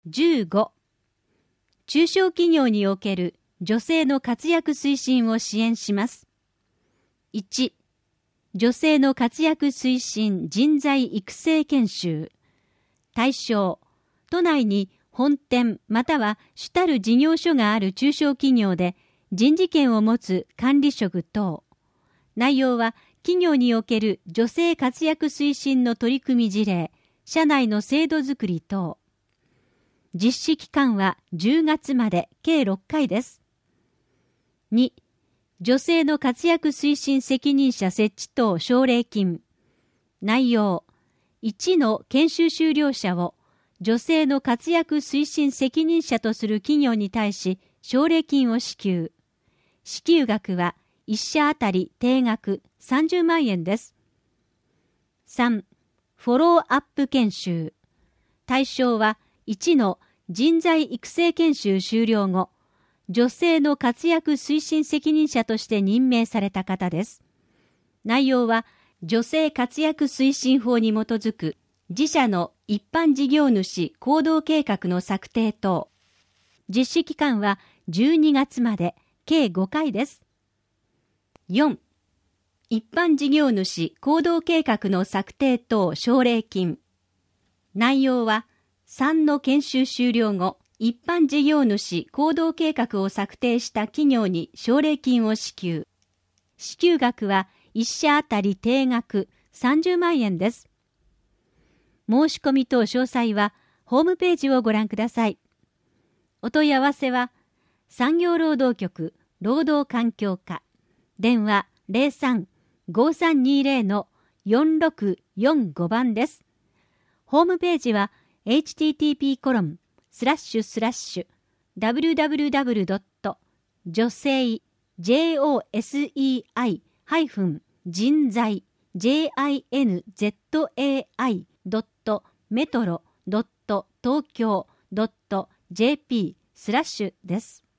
15、中小企業における女性の活躍推進を支援します。1、女性の活躍推進人材育成研修。対象、都内に本店または主たる事業所がある中小企業で人事権を持つ管理職等。内容は企業における女性活躍推進の取り組み事例、社内の制度づくり等。実施期間は10月まで計6回です。2、女性の活躍推進責任者設置等奨励金。内容、1の研修修了者を女性の活躍推進責任者とする企業に対し奨励金を支給。支給額は1社あたり定額30万円です。3、フォローアップ研修。対象は1の人材育成研修終了後、女性の活躍推進責任者として任命された方です。内容は女性活躍推進法に基づく自社の一般事業主行動計画の策定等。実施期間は12月まで計5回です。4、一般事業主行動計画の策定等奨励金。内容は3の研修終了後、一般事業主行動計画を策定した企業に奨励金を支給。支給額は1社あたり定額30万円です。申し込み等詳細はホームページをご覧ください。お問い合わせは産業労働局労働環境課電話 03-5320-4645 番です。ホームページはhttp://www. 女性josei人材metro.tokyo.jp/ です。